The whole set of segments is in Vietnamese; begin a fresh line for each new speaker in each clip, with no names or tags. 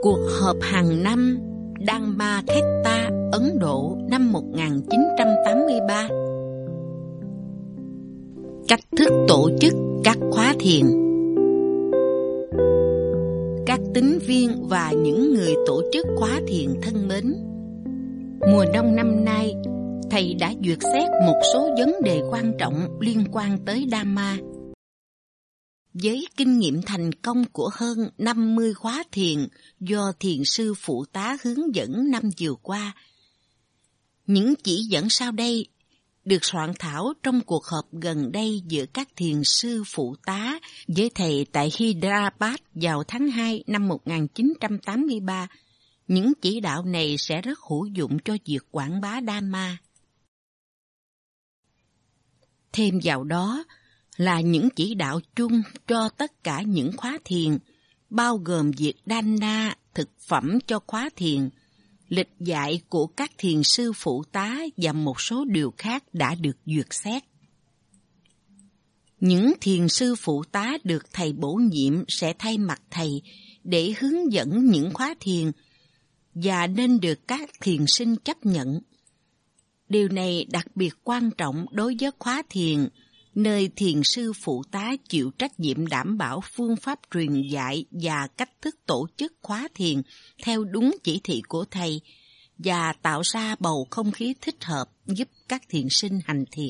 Cuộc họp hàng năm Dhammaketta Ấn Độ năm 1983. Cách thức tổ chức các khóa thiền. Các tín viên và những người tổ chức khóa thiền thân mến, mùa đông năm nay, Thầy đã duyệt xét một số vấn đề quan trọng liên quan tới Dhamma. Với kinh nghiệm thành công của hơn 50 khóa thiền do thiền sư phụ tá hướng dẫn năm vừa qua, những chỉ dẫn sau đây được soạn thảo trong cuộc họp gần đây giữa các thiền sư phụ tá với Thầy tại Hyderabad vào tháng 2 năm 1983. Những chỉ đạo này sẽ rất hữu dụng cho việc quảng bá Dhamma. Thêm vào đó là những chỉ đạo chung cho tất cả những khóa thiền, bao gồm việc dana, thực phẩm cho khóa thiền, lịch dạy của các thiền sư phụ tá và một số điều khác đã được duyệt xét. Những thiền sư phụ tá được Thầy bổ nhiệm sẽ thay mặt Thầy để hướng dẫn những khóa thiền và nên được các thiền sinh chấp nhận. Điều này đặc biệt quan trọng đối với khóa thiền, nơi thiền sư phụ tá chịu trách nhiệm đảm bảo phương pháp truyền dạy và cách thức tổ chức khóa thiền theo đúng chỉ thị của Thầy và tạo ra bầu không khí thích hợp giúp các thiền sinh hành thiền.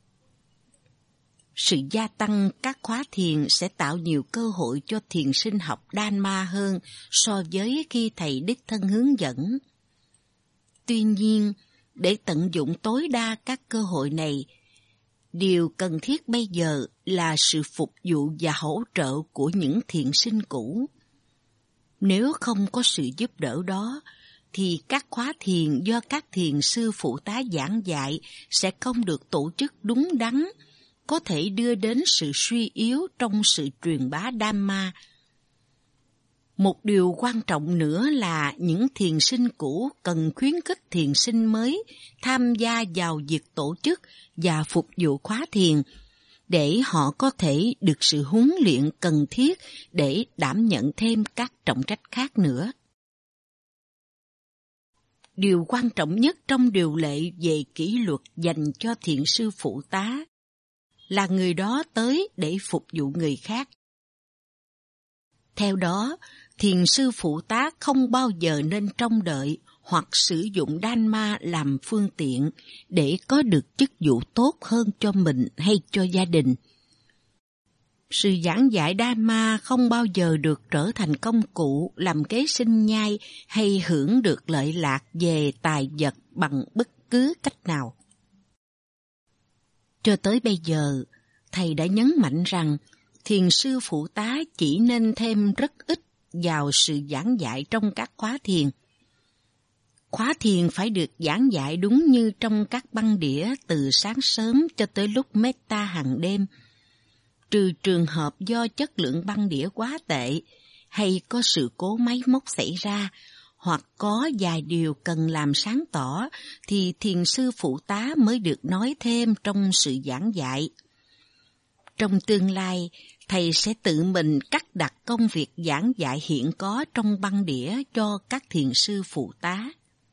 Sự gia tăng các khóa thiền sẽ tạo nhiều cơ hội cho thiền sinh học Dhamma hơn so với khi Thầy đích thân hướng dẫn. Tuy nhiên, để tận dụng tối đa các cơ hội này, điều cần thiết bây giờ là sự phục vụ và hỗ trợ của những thiền sinh cũ. Nếu không có sự giúp đỡ đó, thì các khóa thiền do các thiền sư phụ tá giảng dạy sẽ không được tổ chức đúng đắn, có thể đưa đến sự suy yếu trong sự truyền bá Dhamma. Một điều quan trọng nữa là những thiền sinh cũ cần khuyến khích thiền sinh mới tham gia vào việc tổ chức và phục vụ khóa thiền, để họ có thể được sự huấn luyện cần thiết để đảm nhận thêm các trọng trách khác nữa. Điều quan trọng nhất trong điều lệ về kỷ luật dành cho thiền sư phụ tá là người đó tới để phục vụ người khác. Theo đó, thiền sư phụ tá không bao giờ nên trông đợi hoặc sử dụng Dhamma làm phương tiện để có được chức vụ tốt hơn cho mình hay cho gia đình. Sự giảng dạy Dhamma không bao giờ được trở thành công cụ làm kế sinh nhai hay hưởng được lợi lạc về tài vật bằng bất cứ cách nào. Cho tới bây giờ, Thầy đã nhấn mạnh rằng thiền sư phụ tá chỉ nên thêm rất ít vào sự giảng dạy trong các khóa thiền. Khóa thiền phải được giảng dạy đúng như trong các băng đĩa từ sáng sớm cho tới lúc metta hàng đêm, trừ trường hợp do chất lượng băng đĩa quá tệ hay có sự cố máy móc xảy ra, hoặc có vài điều cần làm sáng tỏ thì thiền sư phụ tá mới được nói thêm trong sự giảng dạy. Trong tương lai, Thầy sẽ tự mình cắt đặt công việc giảng dạy hiện có trong băng đĩa cho các thiền sư phụ tá.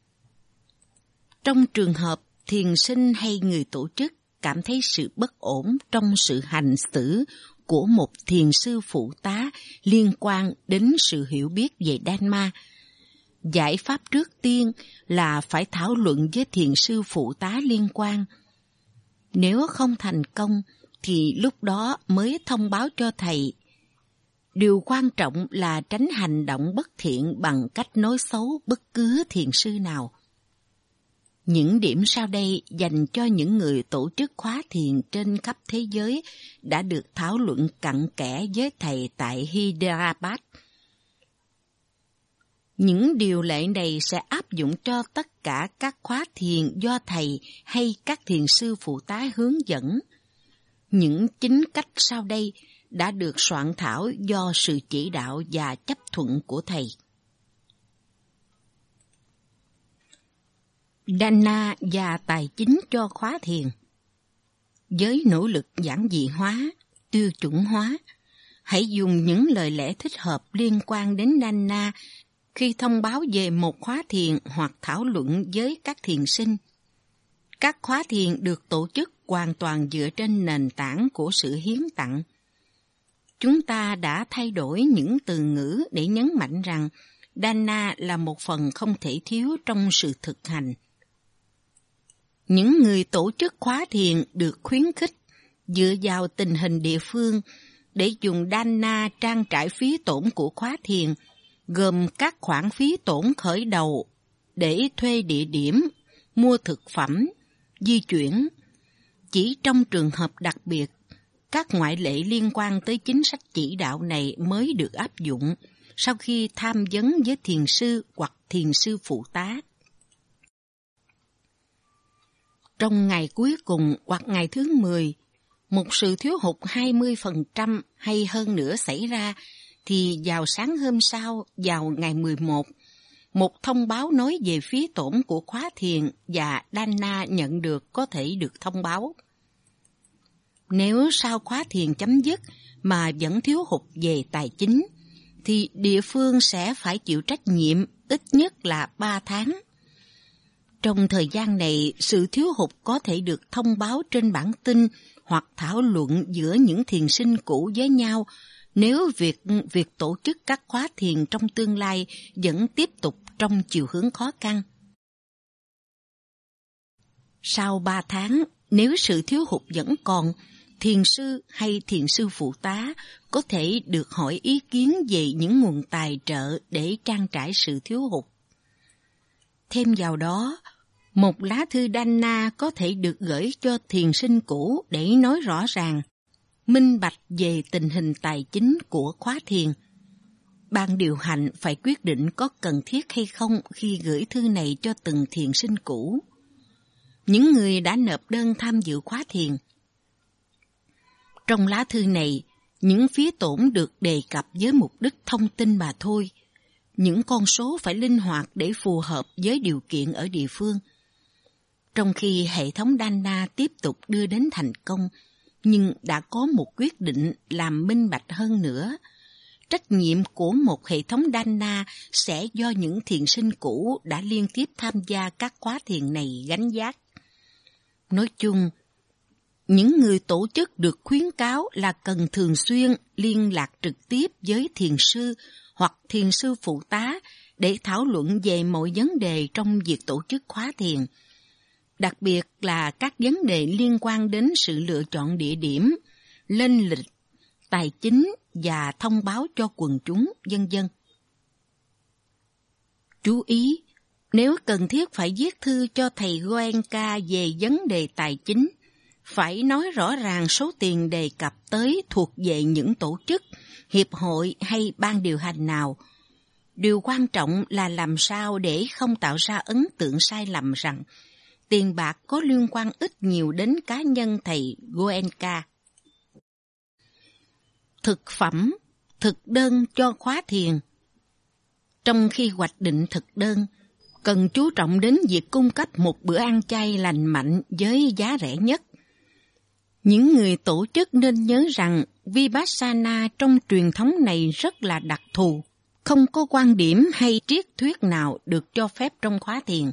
Trong trường hợp thiền sinh hay người tổ chức cảm thấy sự bất ổn trong sự hành xử của một thiền sư phụ tá liên quan đến sự hiểu biết về Dhamma, giải pháp trước tiên là phải thảo luận với thiền sư phụ tá liên quan. Nếu không thành công, thì lúc đó mới thông báo cho Thầy. Điều quan trọng là tránh hành động bất thiện bằng cách nói xấu bất cứ thiền sư nào. Những điểm sau đây dành cho những người tổ chức khóa thiền trên khắp thế giới đã được thảo luận cặn kẽ với Thầy tại Hyderabad. Những điều lệ này sẽ áp dụng cho tất cả các khóa thiền do Thầy hay các thiền sư phụ tá hướng dẫn. Những chính cách sau đây đã được soạn thảo do sự chỉ đạo và chấp thuận của Thầy. Dana và tài chính cho khóa thiền. Với nỗ lực giản dị hóa, tiêu chuẩn hóa, hãy dùng những lời lẽ thích hợp liên quan đến Dana khi thông báo về một khóa thiền hoặc thảo luận với các thiền sinh. Các khóa thiền được tổ chức hoàn toàn dựa trên nền tảng của sự hiến tặng. Chúng ta đã thay đổi những từ ngữ để nhấn mạnh rằng dana là một phần không thể thiếu trong sự thực hành. Những người tổ chức khóa thiền được khuyến khích dựa vào tình hình địa phương để dùng dana trang trải phí tổn của khóa thiền, gồm các khoản phí tổn khởi đầu để thuê địa điểm, mua thực phẩm, di chuyển. Chỉ trong trường hợp đặc biệt, các ngoại lệ liên quan tới chính sách chỉ đạo này mới được áp dụng sau khi tham vấn với thiền sư hoặc thiền sư phụ tá. Trong ngày cuối cùng hoặc ngày thứ 10, một sự thiếu hụt 20% hay hơn nữa xảy ra, thì vào sáng hôm sau, vào ngày 11, một thông báo nói về phí tổn của khóa thiền và dana nhận được có thể được thông báo. Nếu sau khóa thiền chấm dứt mà vẫn thiếu hụt về tài chính, thì địa phương sẽ phải chịu trách nhiệm ít nhất là 3 tháng. Trong thời gian này, sự thiếu hụt có thể được thông báo trên bản tin hoặc thảo luận giữa những thiền sinh cũ với nhau nếu việc tổ chức các khóa thiền trong tương lai vẫn tiếp tục trong chiều hướng khó khăn. Sau 3 tháng, nếu sự thiếu hụt vẫn còn, thiền sư hay thiền sư phụ tá có thể được hỏi ý kiến về những nguồn tài trợ để trang trải sự thiếu hụt. Thêm vào đó, một lá thư dana có thể được gửi cho thiền sinh cũ để nói rõ ràng, minh bạch về tình hình tài chính của khóa thiền. Ban điều hành phải quyết định có cần thiết hay không khi gửi thư này cho từng thiền sinh cũ. Những người đã nộp đơn tham dự khóa thiền. Trong lá thư này, những phí tổn được đề cập với mục đích thông tin mà thôi. Những con số phải linh hoạt để phù hợp với điều kiện ở địa phương. Trong khi hệ thống dana tiếp tục đưa đến thành công, nhưng đã có một quyết định làm minh bạch hơn nữa. Trách nhiệm của một hệ thống dana sẽ do những thiền sinh cũ đã liên tiếp tham gia các khóa thiền này gánh vác. Nói chung, những người tổ chức được khuyến cáo là cần thường xuyên liên lạc trực tiếp với thiền sư hoặc thiền sư phụ tá để thảo luận về mọi vấn đề trong việc tổ chức khóa thiền, đặc biệt là các vấn đề liên quan đến sự lựa chọn địa điểm, lên lịch, tài chính và thông báo cho quần chúng, vân vân. Chú ý, nếu cần thiết phải viết thư cho thầy Goenka về vấn đề tài chính, phải nói rõ ràng số tiền đề cập tới thuộc về những tổ chức, hiệp hội hay ban điều hành nào. Điều quan trọng là làm sao để không tạo ra ấn tượng sai lầm rằng tiền bạc có liên quan ít nhiều đến cá nhân thầy Goenka. Thực phẩm, thực đơn cho khóa thiền. Trong khi hoạch định thực đơn, cần chú trọng đến việc cung cấp một bữa ăn chay lành mạnh với giá rẻ nhất. Những người tổ chức nên nhớ rằng Vipassana trong truyền thống này rất là đặc thù, không có quan điểm hay triết thuyết nào được cho phép trong khóa thiền.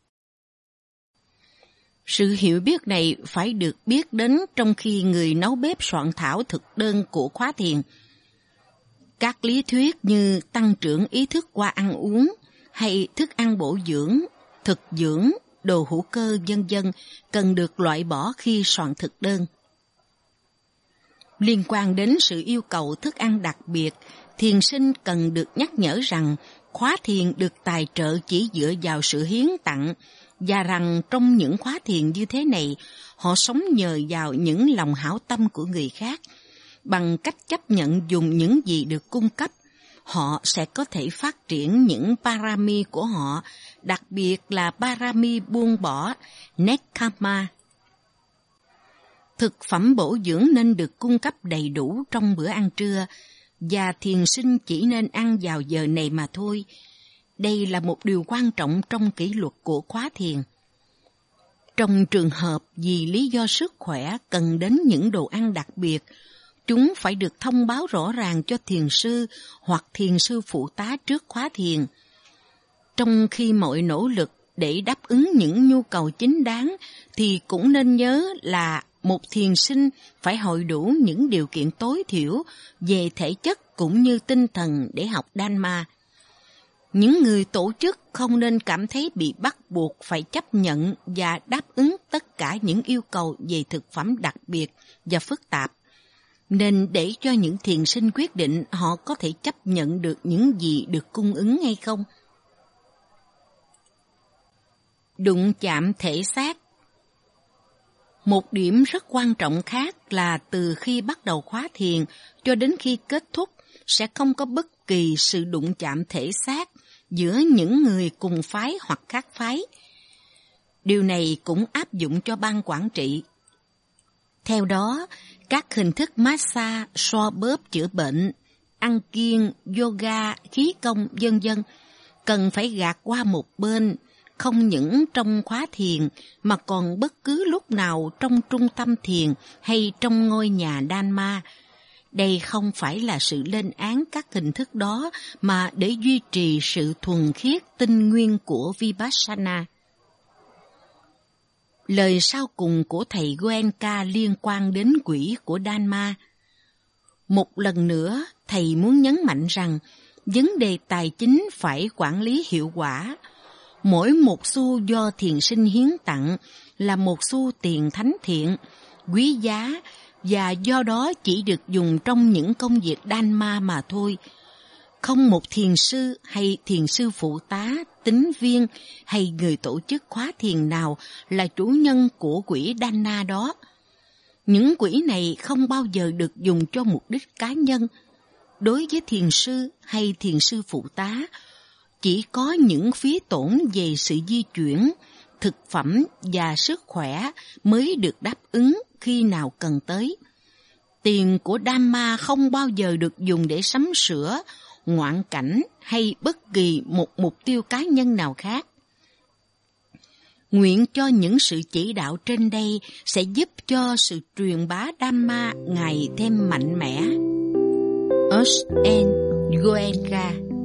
Sự hiểu biết này phải được biết đến trong khi người nấu bếp soạn thảo thực đơn của khóa thiền. Các lý thuyết như tăng trưởng ý thức qua ăn uống hay thức ăn bổ dưỡng, thực dưỡng, đồ hữu cơ vân vân cần được loại bỏ khi soạn thực đơn. Liên quan đến sự yêu cầu thức ăn đặc biệt, thiền sinh cần được nhắc nhở rằng khóa thiền được tài trợ chỉ dựa vào sự hiến tặng và rằng trong những khóa thiền như thế này, họ sống nhờ vào những lòng hảo tâm của người khác. Bằng cách chấp nhận dùng những gì được cung cấp, họ sẽ có thể phát triển những parami của họ, đặc biệt là parami buông bỏ, nekkhamma. Thực phẩm bổ dưỡng nên được cung cấp đầy đủ trong bữa ăn trưa, và thiền sinh chỉ nên ăn vào giờ này mà thôi. Đây là một điều quan trọng trong kỷ luật của khóa thiền. Trong trường hợp vì lý do sức khỏe cần đến những đồ ăn đặc biệt, chúng phải được thông báo rõ ràng cho thiền sư hoặc thiền sư phụ tá trước khóa thiền, Trong khi mọi nỗ lực để đáp ứng những nhu cầu chính đáng, thì cũng nên nhớ là một thiền sinh phải hội đủ những điều kiện tối thiểu về thể chất cũng như tinh thần để học Dhamma. Những người tổ chức không nên cảm thấy bị bắt buộc phải chấp nhận và đáp ứng tất cả những yêu cầu về thực phẩm đặc biệt và phức tạp, nên để cho những thiền sinh quyết định họ có thể chấp nhận được những gì được cung ứng hay không. Đụng chạm thể xác. Một điểm rất quan trọng khác là từ khi bắt đầu khóa thiền cho đến khi kết thúc sẽ không có bất kỳ sự đụng chạm thể xác giữa những người cùng phái hoặc khác phái. Điều này cũng áp dụng cho ban quản trị. Theo đó, các hình thức massage, xoa bóp chữa bệnh, ăn kiêng, yoga, khí công, vân vân cần phải gạt qua một bên, không những trong khóa thiền mà còn bất cứ lúc nào trong trung tâm thiền hay trong ngôi nhà Dhamma. Đây không phải là sự lên án các hình thức đó mà để duy trì sự thuần khiết tinh nguyên của Vipassana. Lời sau cùng của thầy Goenka liên quan đến quỹ của Dhamma. Một lần nữa, thầy muốn nhấn mạnh rằng vấn đề tài chính phải quản lý hiệu quả. Mỗi một xu do thiền sinh hiến tặng là một xu tiền thánh thiện, quý giá và do đó chỉ được dùng trong những công việc Dhamma mà thôi. Không một thiền sư hay thiền sư phụ tá, tín viên hay người tổ chức khóa thiền nào là chủ nhân của quỹ Dhamma đó. Những quỹ này không bao giờ được dùng cho mục đích cá nhân. Đối với thiền sư hay thiền sư phụ tá, chỉ có những phí tổn về sự di chuyển, thực phẩm và sức khỏe mới được đáp ứng khi nào cần tới. Tiền của Dhamma không bao giờ được dùng để sắm sửa, ngoạn cảnh hay bất kỳ một mục tiêu cá nhân nào khác. Nguyện cho những sự chỉ đạo trên đây sẽ giúp cho sự truyền bá Dhamma ngày thêm mạnh mẽ. S.N. Goenka.